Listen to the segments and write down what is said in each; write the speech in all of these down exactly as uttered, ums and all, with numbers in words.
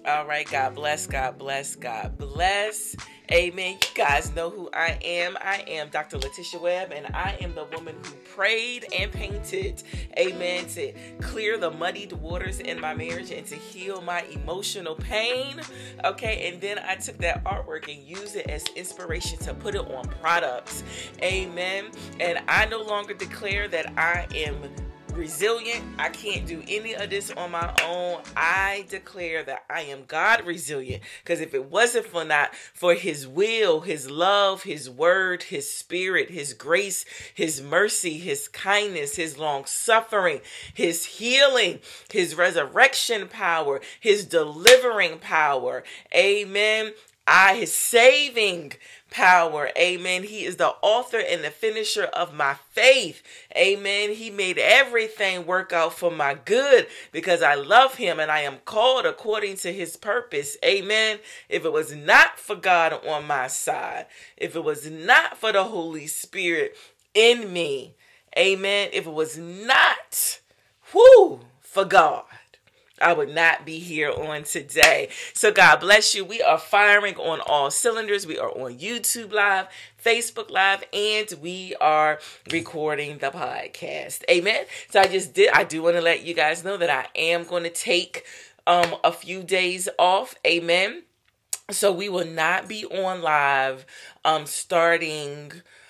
All right, God bless, God bless, God bless. Amen. You guys know who I am. I am Doctor Letitia Webb, and I am the woman who prayed and painted, amen, to clear the muddied waters in my marriage and to heal my emotional pain. Okay, and then I took that artwork and used it as inspiration to put it on products. Amen. And I no longer declare that I am resilient. I can't do any of this on my own. I declare that I am God resilient, because if it wasn't for not for his will, his love, his word, his spirit, his grace, his mercy, his kindness, his long suffering, his healing, his resurrection power, his delivering power, amen, I his saving power, amen. He is the author and the finisher of my faith, amen. He made everything work out for my good because I love him and I am called according to his purpose, amen. If it was not for God on my side, if it was not for the Holy Spirit in me, amen, if it was not, whoo, for God, I would not be here on today. So God bless you. We are firing on all cylinders. We are on YouTube Live, Facebook Live, and we are recording the podcast. Amen. So I just did, I do want to let you guys know that I am going to take um, a few days off. Amen. So we will not be on live um, starting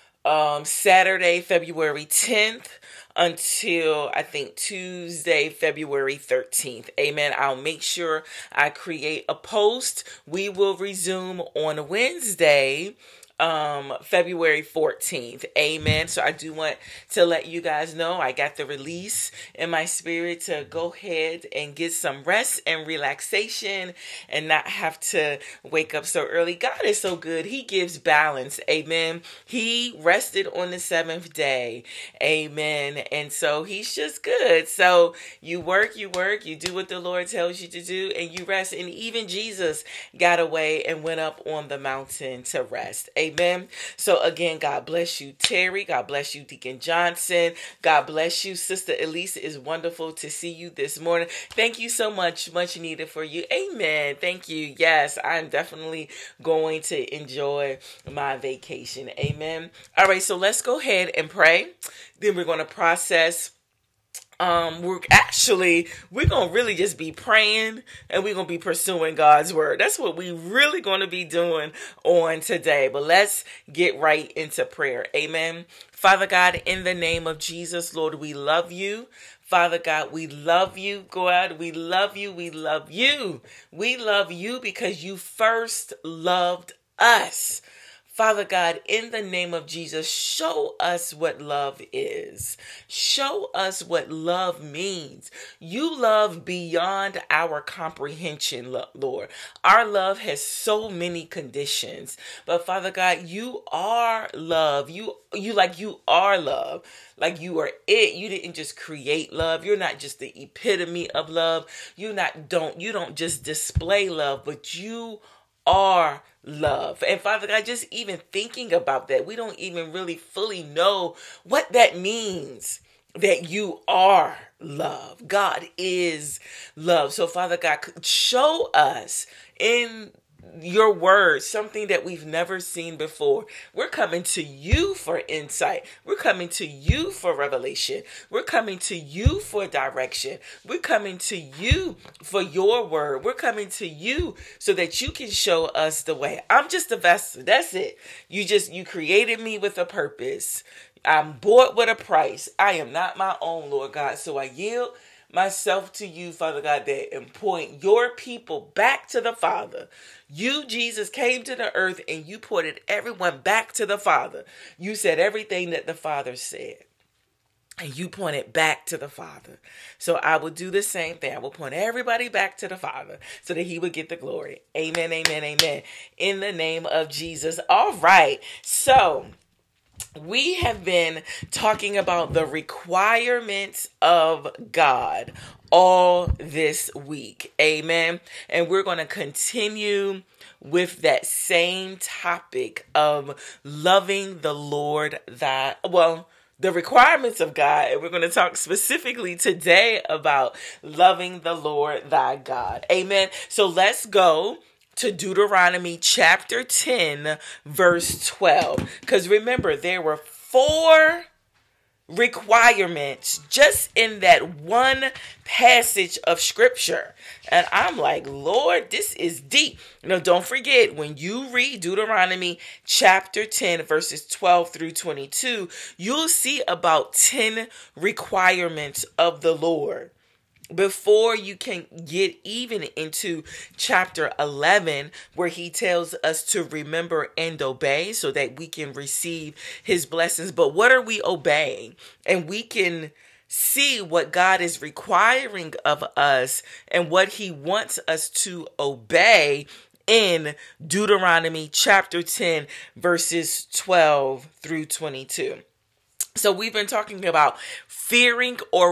um, Saturday, February tenth. Until I think Tuesday, February thirteenth. Amen. I'll make sure I create a post. We will resume on Wednesday, um, February fourteenth. Amen. So I do want to let you guys know I got the release in my spirit to go ahead and get some rest and relaxation and not have to wake up so early. God is so good. He gives balance. Amen. He rested on the seventh day. Amen. And so he's just good. So you work, you work, you do what the Lord tells you to do, and you rest. And even Jesus got away and went up on the mountain to rest. Amen. So again, God bless you, Terry. God bless you, Deacon Johnson. God bless you, Sister Elise. It's wonderful to see you this morning. Thank you so much. Much needed for you. Amen. Thank you. Yes, I'm definitely going to enjoy my vacation. Amen. All right, so let's go ahead and pray. Then we're going to process. Um, we're actually, we're going to really just be praying and we're going to be pursuing God's word. That's what we really going to be doing on today. But let's get right into prayer. Amen. Father God, in the name of Jesus, Lord, we love you. Father God, we love you, God. We love you. We love you. We love you because you first loved us. Father God, in the name of Jesus, show us what love is. Show us what love means. You love beyond our comprehension, Lord. Our love has so many conditions. But Father God, you are love. You, you like you are love. Like you are it. You didn't just create love. You're not just the epitome of love. You not don't you don't just display love, but you are love. And Father God, just even thinking about that, we don't even really fully know what that means, that you are love. God is love. So Father God, show us in your word something that we've never seen before. We're coming to you for insight. We're coming to you for revelation. We're coming to you for direction. We're coming to you for your word. We're coming to you so that you can show us the way. I'm just a vessel. That's it. You just, you created me with a purpose. I'm bought with a price. I am not my own, Lord God. So I yield myself to you, Father God, that and point your people back to the Father. You, Jesus, came to the earth and you pointed everyone back to the Father. You said everything that the Father said. And you point it back to the Father. So I will do the same thing. I will point everybody back to the Father so that he would get the glory. Amen, amen, amen. In the name of Jesus. All right. So we have been talking about the requirements of God all this week. Amen. And we're going to continue with that same topic of loving the Lord thy, well, the requirements of God. And we're going to talk specifically today about loving the Lord thy God. Amen. So let's go to Deuteronomy chapter ten, verse twelve. Because remember, there were four requirements just in that one passage of scripture. And I'm like, Lord, this is deep. You know, don't forget, when you read Deuteronomy chapter ten, verses twelve through twenty-two, you'll see about ten requirements of the Lord before you can get even into chapter eleven, where he tells us to remember and obey so that we can receive his blessings. But what are we obeying? And we can see what God is requiring of us and what he wants us to obey in Deuteronomy chapter ten, verses twelve through twenty-two. So we've been talking about fearing or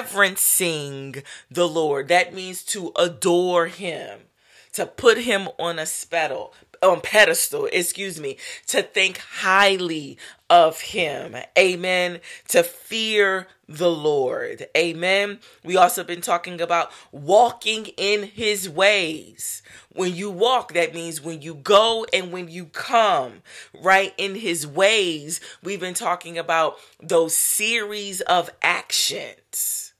reverencing the Lord. That means to adore him, to put him on a pedestal, on pedestal, excuse me, to think highly of him. Amen. To fear the Lord. Amen. We also been talking about walking in his ways. When you walk, that means when you go and when you come, right, in his ways. We've been talking about those series of actions.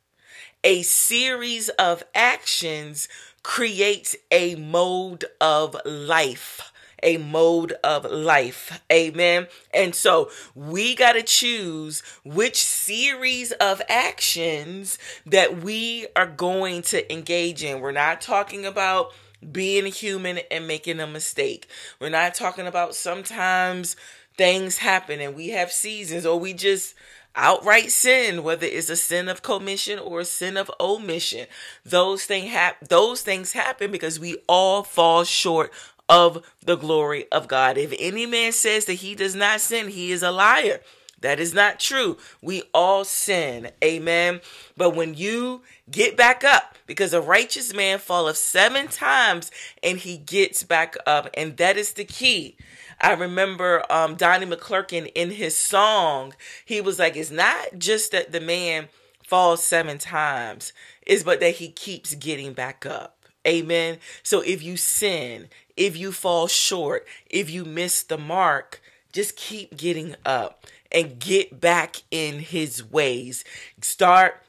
A series of actions creates a mode of life. A mode of life. Amen. And so we got to choose which series of actions that we are going to engage in. We're not talking about being human and making a mistake. We're not talking about sometimes things happen and we have seasons, or we just outright sin, whether it's a sin of commission or a sin of omission. Those things hap- those things happen because we all fall short of the glory of God. If any man says that he does not sin, he is a liar. That is not true. We all sin. Amen. But when you get back up, because a righteous man falleth seven times and he gets back up. And that is the key. I remember um, Donnie McClurkin in his song, he was like, it's not just that the man falls seven times, it's but that he keeps getting back up. Amen. So if you sin, if you fall short, if you miss the mark, just keep getting up and get back in his ways. Start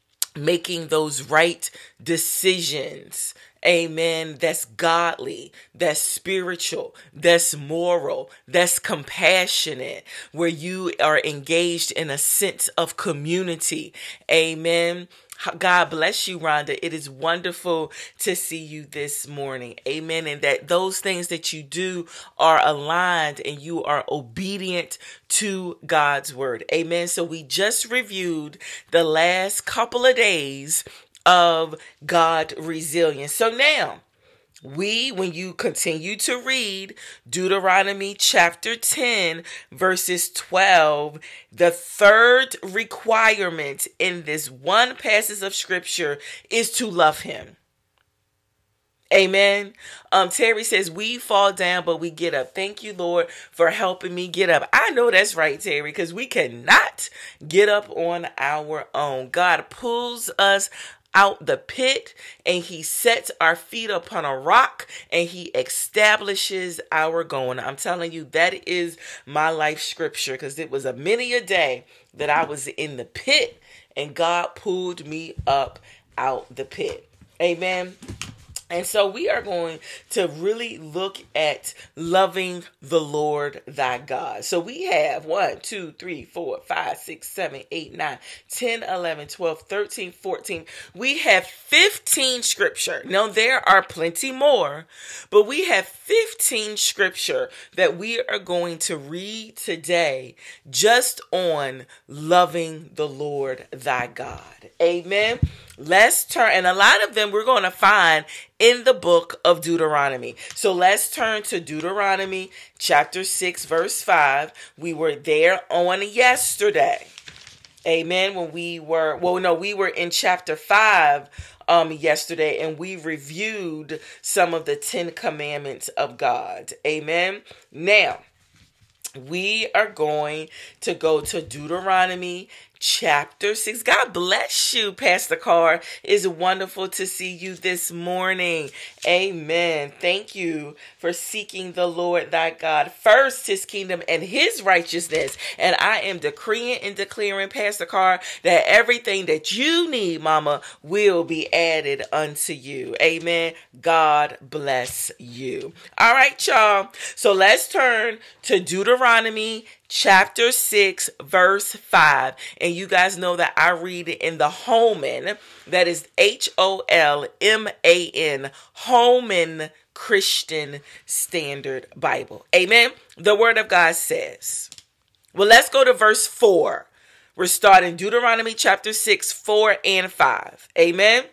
making those right decisions. Amen. That's godly, that's spiritual, that's moral, that's compassionate, where you are engaged in a sense of community. Amen. God bless you, Rhonda. It is wonderful to see you this morning. Amen. And that those things that you do are aligned and you are obedient to God's word. Amen. So we just reviewed the last couple of days of God resilience. So now, we, when you continue to read Deuteronomy chapter ten, verses twelve, the third requirement in this one passage of scripture is to love him. Amen. Um, Terry says, we fall down, but we get up. Thank you, Lord, for helping me get up. I know that's right, Terry, because we cannot get up on our own. God pulls us out the pit and he sets our feet upon a rock and he establishes our going. I'm telling you, that is my life scripture, because it was a many a day that I was in the pit and God pulled me up out the pit. Amen. And so we are going to really look at loving the Lord thy God. So we have one, two, three, four, five, six, seven, eight, nine, ten, eleven, twelve, thirteen, fourteen. We have fifteen scripture. Now there are plenty more, but we have fifteen scripture that we are going to read today just on loving the Lord thy God. Amen. Let's turn, and a lot of them we're going to find in the book of Deuteronomy. So let's turn to Deuteronomy chapter six, verse five. We were there on yesterday. Amen. When we were, well, no, we were in chapter five um, yesterday, and we reviewed some of the Ten Commandments of God. Amen. Now, we are going to go to Deuteronomy chapter six. God bless you, Pastor Carr. It's wonderful to see you this morning. Amen. Thank you for seeking the Lord thy God first, his kingdom and his righteousness. And I am decreeing and declaring, Pastor Carr, that everything that you need, mama, will be added unto you. Amen. God bless you. All right, y'all. So let's turn to Deuteronomy chapter six, verse five. And you guys know that I read it in the Holman. That is H O L M A N. Holman Christian Standard Bible. Amen. The word of God says, well, let's go to verse four. We're starting Deuteronomy chapter six, four and five. Amen.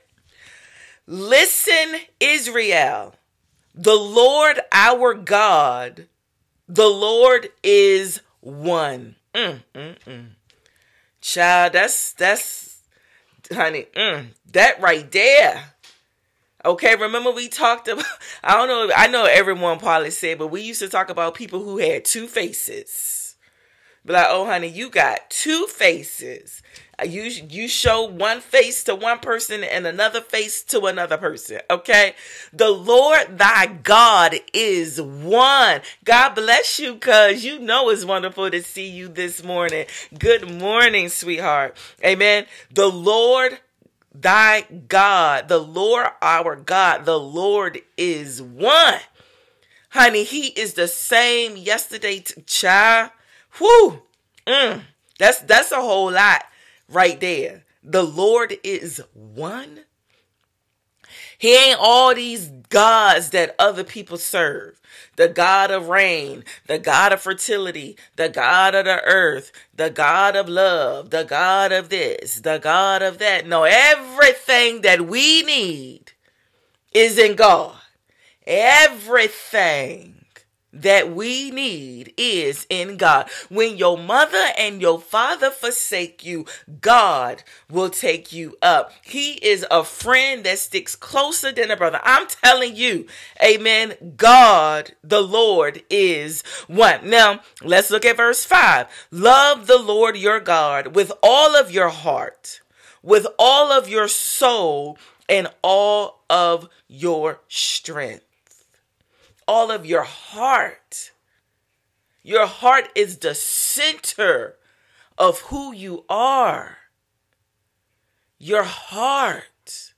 Listen, Israel, the Lord our God, the Lord is one. Mm, mm, mm. Child, that's, that's, honey, mm, that right there. Okay, remember we talked about, I don't know, I know everyone probably said, but we used to talk about people who had two faces. Be like, oh, honey, you got two faces. You, you show one face to one person and another face to another person, okay? The Lord thy God is one. God bless you, because you know it's wonderful to see you this morning. Good morning, sweetheart. Amen. The Lord thy God, the Lord our God, the Lord is one. Honey, he is the same yesterday, to child. Whoo. Mm, that's, that's a whole lot. Right there. The Lord is one. He ain't all these gods that other people serve. The God of rain, the God of fertility, the God of the earth, the God of love, the God of this, the God of that. No, everything that we need is in God. Everything that we need is in God. When your mother and your father forsake you, God will take you up. He is a friend that sticks closer than a brother. I'm telling you, amen. God, the Lord, is one. Now, let's look at verse five. Love the Lord your God with all of your heart, with all of your soul, and all of your strength. All of your heart. Your heart is the center of who you are. Your heart.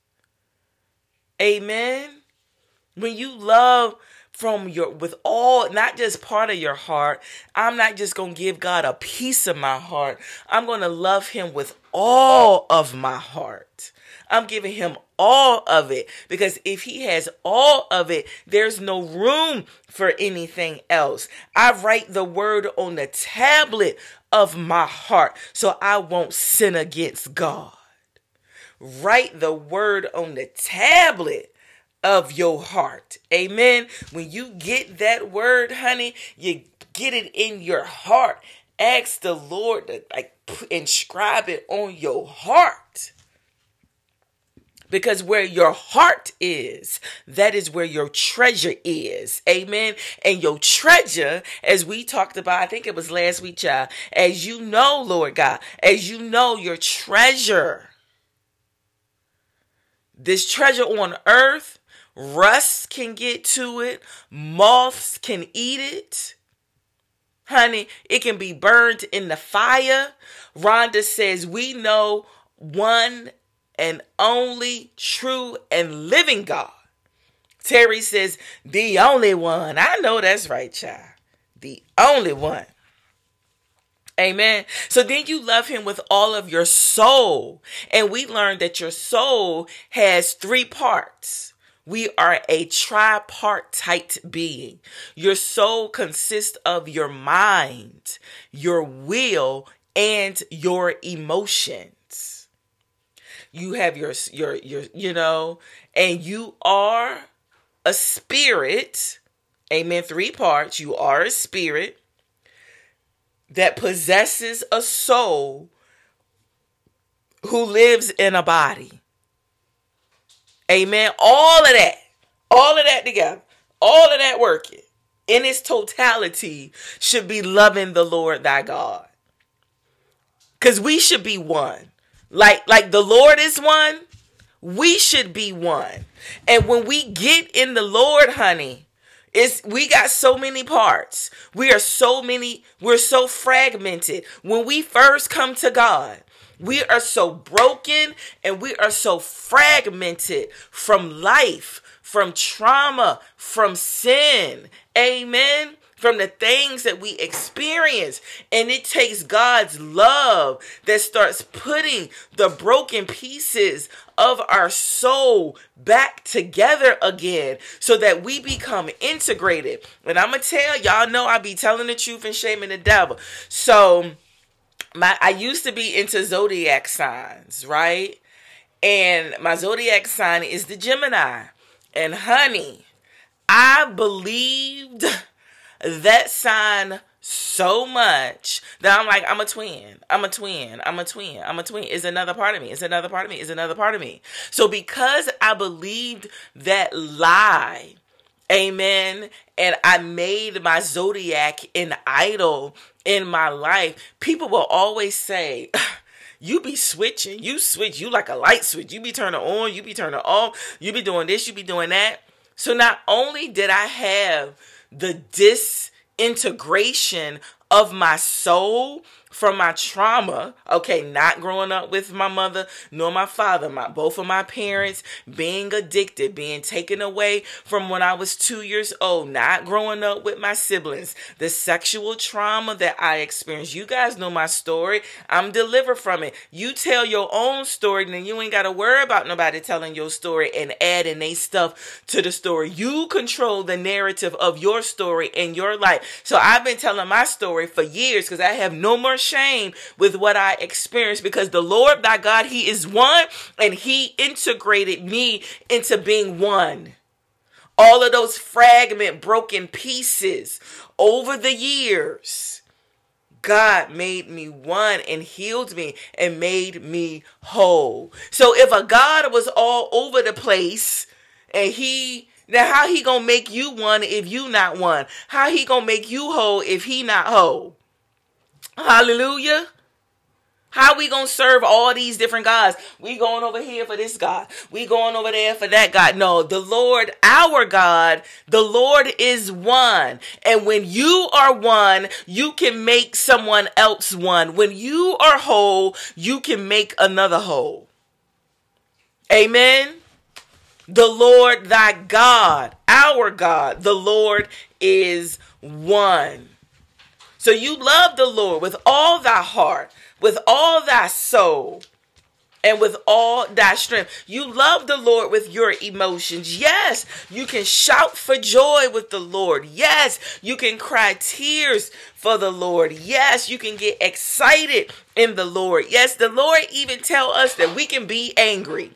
Amen. When you love from your, with all, not just part of your heart. I'm not just going to give God a piece of my heart. I'm going to love him with all of my heart. I'm giving him all of it, because if he has all of it, there's no room for anything else. I write the word on the tablet of my heart so I won't sin against God. Write the word on the tablet of your heart. Amen. When you get that word, honey, you get it in your heart. Ask the Lord to like inscribe it on your heart. Because where your heart is, that is where your treasure is. Amen. And your treasure, as we talked about, I think it was last week, child, as you know, Lord God, as you know your treasure, this treasure on earth, rust can get to it. Moths can eat it. Honey, it can be burned in the fire. Rhonda says, we know one and only true and living God. Terry says, the only one. I know that's right, child. The only one. Amen. So then you love him with all of your soul. And we learned that your soul has three parts. We are a tripartite being. Your soul consists of your mind, your will, and your emotions. You have your, your, your, you know, and you are a spirit. Amen. Three parts. You are a spirit that possesses a soul who lives in a body. Amen. All of that, all of that together, all of that working. in its totality should be loving the Lord thy God. Because we should be one. Like, like the Lord is one, we should be one. And when we get in the Lord, honey, it's, we got so many parts. We are so many, we're so fragmented. When we first come to God, we are so broken and we are so fragmented from life, from trauma, from sin. Amen. From the things that we experience. And it takes God's love that starts putting the broken pieces of our soul back together again so that we become integrated. And I'm going to tell y'all, know I be telling the truth and shaming the devil. So my I used to be into zodiac signs, right? And my zodiac sign is the Gemini. And honey, I believed that sign so much that I'm like, I'm a twin. I'm a twin. I'm a twin. I'm a twin. It's another part of me. It's another part of me. It's another part of me. So because I believed that lie, amen, and I made my zodiac an idol in my life, people will always say, you be switching. You switch. You like a light switch. You be turning on. You be turning off. You be doing this. You be doing that. So not only did I have the disintegration of my soul from my trauma, okay, not growing up with my mother nor my father, my both of my parents being addicted, being taken away from when I was two years old, not growing up with my siblings, the sexual trauma that I experienced. You guys know my story. I'm delivered from it. You tell your own story, then you ain't got to worry about nobody telling your story and adding they stuff to the story. You control the narrative of your story in your life. So I've been telling my story for years because I have no more shame with what I experienced, because the Lord thy God, he is one, and he integrated me into being one. All of those fragment broken pieces over the years, God made me one and healed me and made me whole. So if a God was all over the place and he now how he gonna make you one if you not one? How he gonna make you whole if he not whole? Hallelujah. How we gonna serve all these different gods? We going over here for this God. We going over there for that God. No, the Lord, our God, the Lord is one. And when you are one, you can make someone else one. When you are whole, you can make another whole. Amen. The Lord thy God, our God, the Lord is one. So you love the Lord with all thy heart, with all thy soul, and with all thy strength. You love the Lord with your emotions. Yes, you can shout for joy with the Lord. Yes, you can cry tears for the Lord. Yes, you can get excited in the Lord. Yes, the Lord even tell us that we can be angry.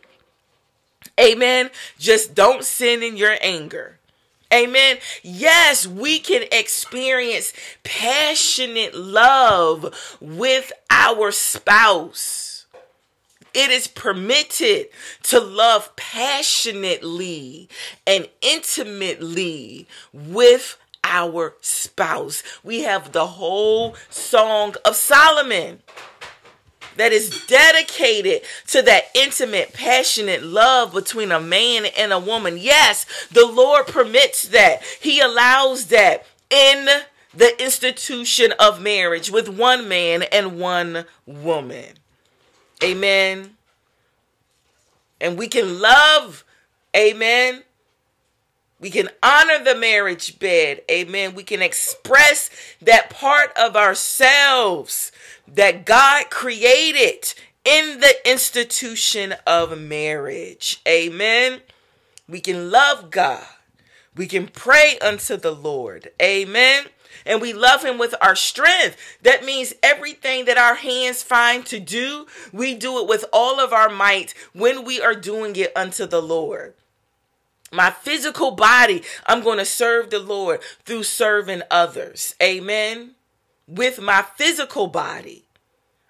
Amen. Just don't sin in your anger. Amen. Yes, we can experience passionate love with our spouse. It is permitted to love passionately and intimately with our spouse. We have the whole Song of Solomon that is dedicated to that intimate, passionate love between a man and a woman. Yes, the Lord permits that. He allows that in the institution of marriage with one man and one woman. Amen. And we can love, amen. We can honor the marriage bed. Amen. We can express that part of ourselves that God created in the institution of marriage. Amen. We can love God. We can pray unto the Lord. Amen. And we love him with our strength. That means everything that our hands find to do, we do it with all of our might when we are doing it unto the Lord. My physical body, I'm going to serve the Lord through serving others. Amen. With my physical body,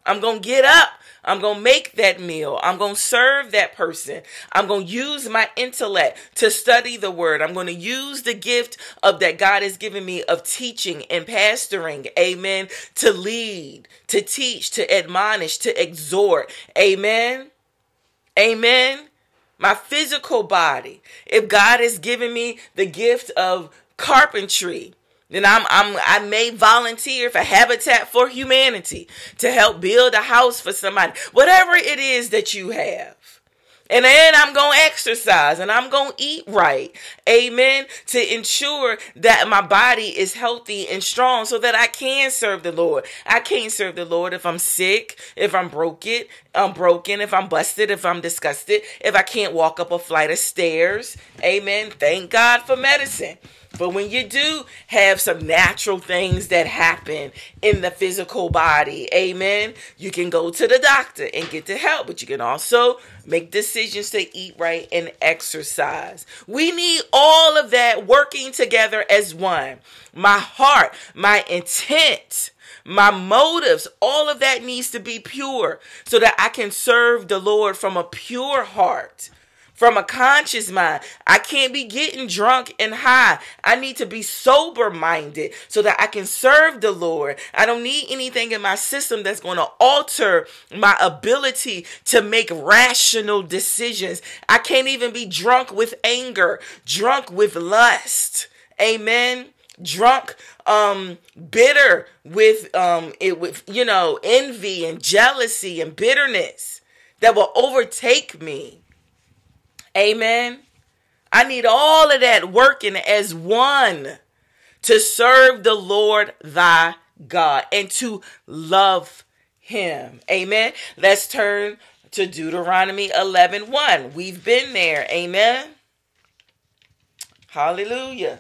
I'm going to get up. I'm going to make that meal. I'm going to serve that person. I'm going to use my intellect to study the word. I'm going to use the gift of that God has given me of teaching and pastoring. Amen. To lead, to teach, to admonish, to exhort. Amen. Amen. My physical body. If God has given me the gift of carpentry, then I'm, I'm, I may volunteer for Habitat for Humanity to help build a house for somebody, whatever it is that you have. And then I'm going to exercise and I'm going to eat right. Amen. To ensure that my body is healthy and strong so that I can serve the Lord. I can't serve the Lord if I'm sick, if I'm broken, I'm broken, if I'm busted, if I'm disgusted, if I can't walk up a flight of stairs. Amen. Thank God for medicine. But when you do have some natural things that happen in the physical body, amen, you can go to the doctor and get the help. But you can also make decisions to eat right and exercise. We need all of that working together as one. My heart, my intent, my motives, all of that needs to be pure so that I can serve the Lord from a pure heart. From a conscious mind. I can't be getting drunk and high. I need to be sober-minded so that I can serve the Lord. I don't need anything in my system that's going to alter my ability to make rational decisions. I can't even be drunk with anger, drunk with lust. Amen. Drunk, um, bitter with, um, it with, you know, envy and jealousy and bitterness that will overtake me. Amen. I need all of that working as one to serve the Lord thy God and to love him. Amen. Let's turn to Deuteronomy eleven one. We've been there. Amen. Hallelujah.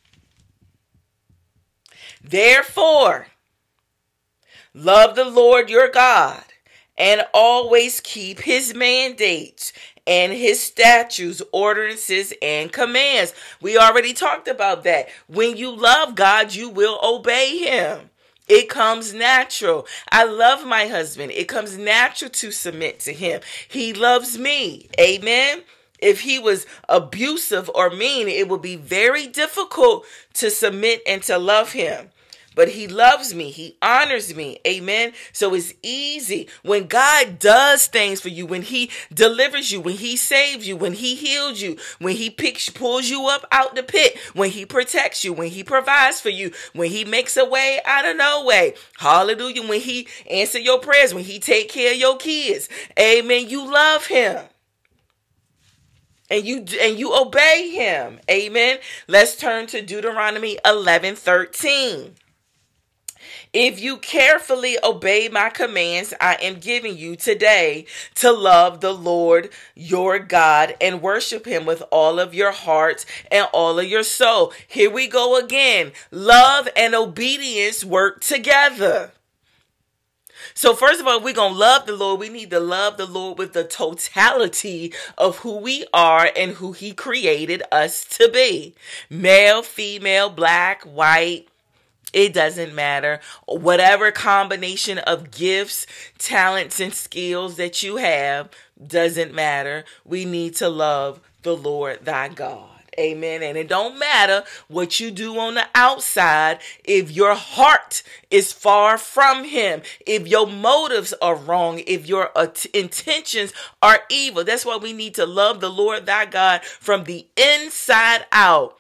Therefore, love the Lord your God and always keep his mandates and his statutes, ordinances, and commands. We already talked about that. When you love God, you will obey him. It comes natural. I love my husband. It comes natural to submit to him. He loves me. Amen. If he was abusive or mean, it would be very difficult to submit and to love him. But he loves me. He honors me. Amen. So it's easy. When God does things for you, when he delivers you, when he saves you, when he heals you, when he picks, pulls you up out the pit, when he protects you, when he provides for you, when he makes a way out of no way. Hallelujah. When he answers your prayers, when he take care of your kids. Amen. You love him. And you and you obey him. Amen. Let's turn to Deuteronomy eleven thirteen. If you carefully obey my commands I am giving you today to love the Lord your God and worship him with all of your heart and all of your soul. Here we go again. Love and obedience work together. So first of all, we're going to love the Lord. We need to love the Lord with the totality of who we are and who he created us to be. Male, female, black, white. It doesn't matter. Whatever combination of gifts, talents, and skills that you have doesn't matter. We need to love the Lord thy God. Amen. And it don't matter what you do on the outside if your heart is far from him, if your motives are wrong, if your intentions are evil. That's why we need to love the Lord thy God from the inside out.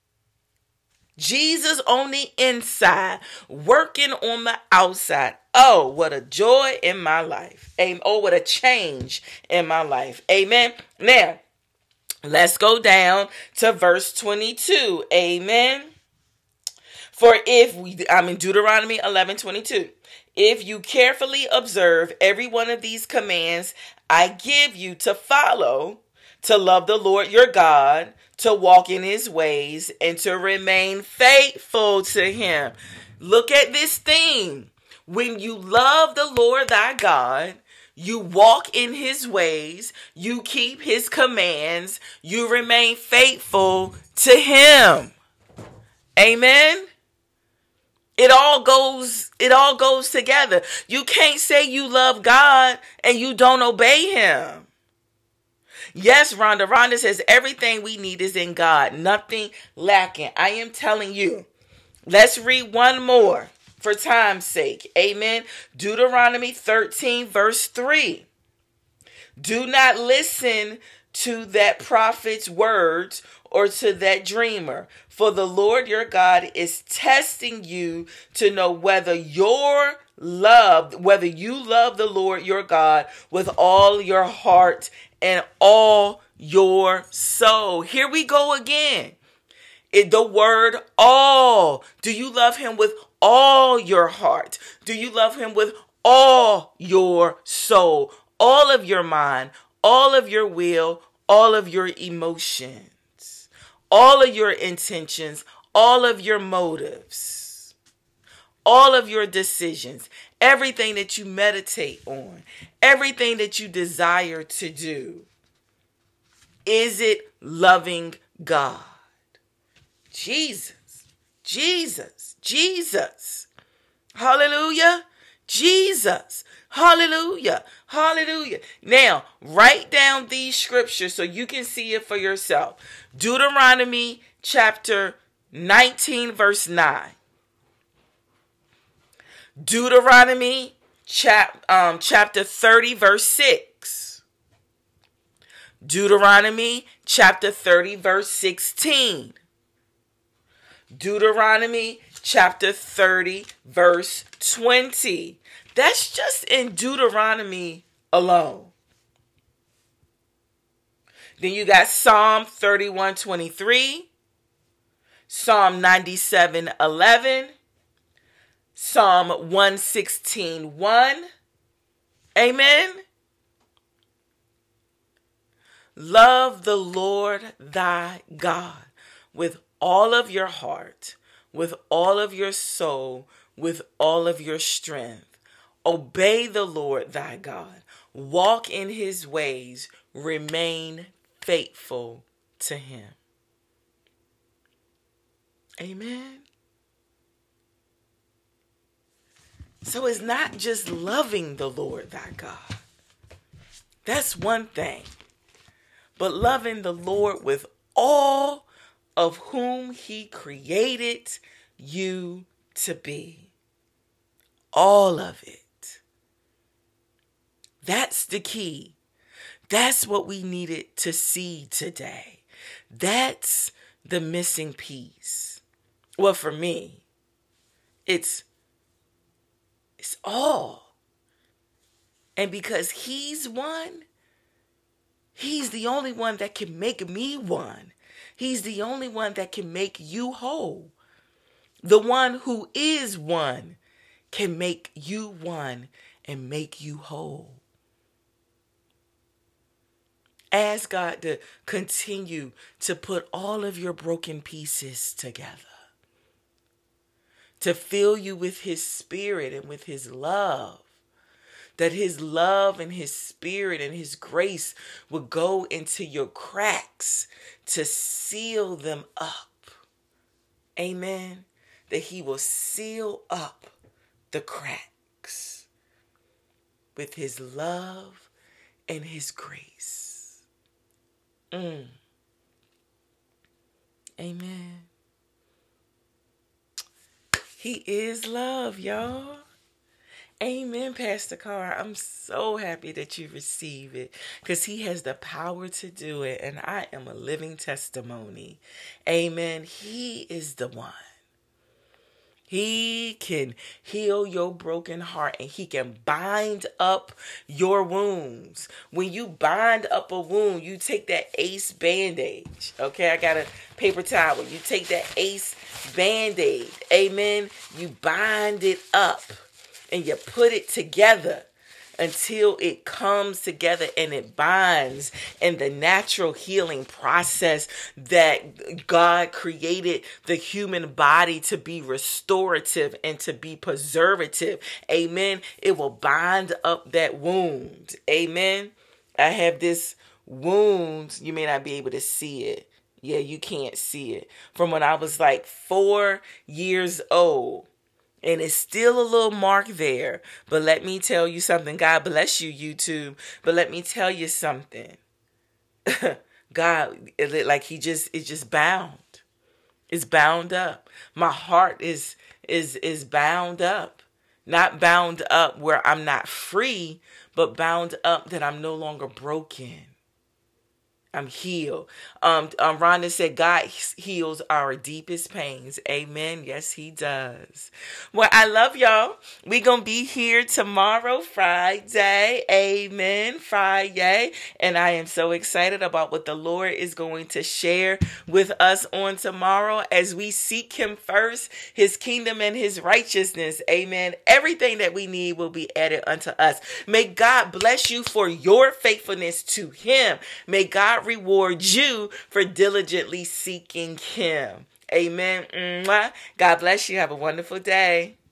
Jesus on the inside, working on the outside. Oh, what a joy in my life. Amen. Oh, what a change in my life. Amen. Now, let's go down to verse twenty-two. Amen. For if we, I'm in Deuteronomy eleven twenty-two. If you carefully observe every one of these commands I give you to follow, to love the Lord your God, to walk in his ways, and to remain faithful to him. Look at this thing. When you love the Lord thy God, you walk in his ways, you keep his commands, you remain faithful to him. Amen. It all goes, it all goes together. You can't say you love God and you don't obey him. Yes, Rhonda. Rhonda says everything we need is in God. Nothing lacking. I am telling you. Let's read one more for time's sake. Amen. Deuteronomy thirteen verse three. Do not listen to that prophet's words or to that dreamer, for the Lord your God is testing you to know whether your love, whether you love the Lord your God with all your heart and all your soul. Here we go again. It, the word all. Do you love him with all your heart? Do you love him with all your soul, all of your mind, all of your will, all of your emotions, all of your intentions, all of your motives, all of your decisions, everything that you meditate on, everything that you desire to do? Is it loving God? Jesus, Jesus, Jesus. Hallelujah. Jesus. Hallelujah. Hallelujah. Now, write down these scriptures so you can see it for yourself. Deuteronomy chapter nineteen, verse nine. Deuteronomy chap, um, chapter thirty, verse six. Deuteronomy chapter thirty, verse sixteen. Deuteronomy chapter thirty, verse twenty. That's just in Deuteronomy alone. Then you got Psalm thirty-one twenty-three, Psalm ninety-seven eleven, Psalm one sixteen one. Amen. Love the Lord thy God with all of your heart, with all of your soul, with all of your strength. Obey the Lord thy God. Walk in his ways. Remain faithful to him. Amen. So it's not just loving the Lord thy God. That's one thing. But loving the Lord with all of whom he created you to be. All of it. That's the key. That's what we needed to see today. That's the missing piece. Well, for me, it's it's all. And because he's one, he's the only one that can make me one. He's the only one that can make you whole. The one who is one can make you one and make you whole. Ask God to continue to put all of your broken pieces together. To fill you with his spirit and with his love. That his love and his spirit and his grace will go into your cracks to seal them up. Amen. That he will seal up the cracks with his love and his grace. Mm. Amen. He is love, y'all. Amen, Pastor Carr. I'm so happy that you receive it because he has the power to do it. And I am a living testimony. Amen. He is the one. He can heal your broken heart and he can bind up your wounds. When you bind up a wound, you take that Ace Band-Aid. Okay, I got a paper towel. You take that Ace Band-Aid. Amen. You bind it up and you put it together until it comes together and it binds. And the natural healing process that God created the human body to be restorative and to be preservative. Amen. It will bind up that wound. Amen. I have this wound. You may not be able to see it. Yeah, you can't see it. From when I was like four years old. And it's still a little mark there. But let me tell you something. God bless you, YouTube. But let me tell you something. God, it, like he just, it's just bound. It's bound up. My heart is, is, is bound up. Not bound up where I'm not free, but bound up that I'm no longer broken. I'm healed. Um, um, Rhonda said, God heals our deepest pains. Amen. Yes, he does. Well, I love y'all. We gonna be here tomorrow, Friday. Amen. Friday. And I am so excited about what the Lord is going to share with us on tomorrow as we seek him first, his kingdom and his righteousness. Amen. Everything that we need will be added unto us. May God bless you for your faithfulness to him. May God reward you for diligently seeking him. Amen. Mwah. God bless you. Have a wonderful day.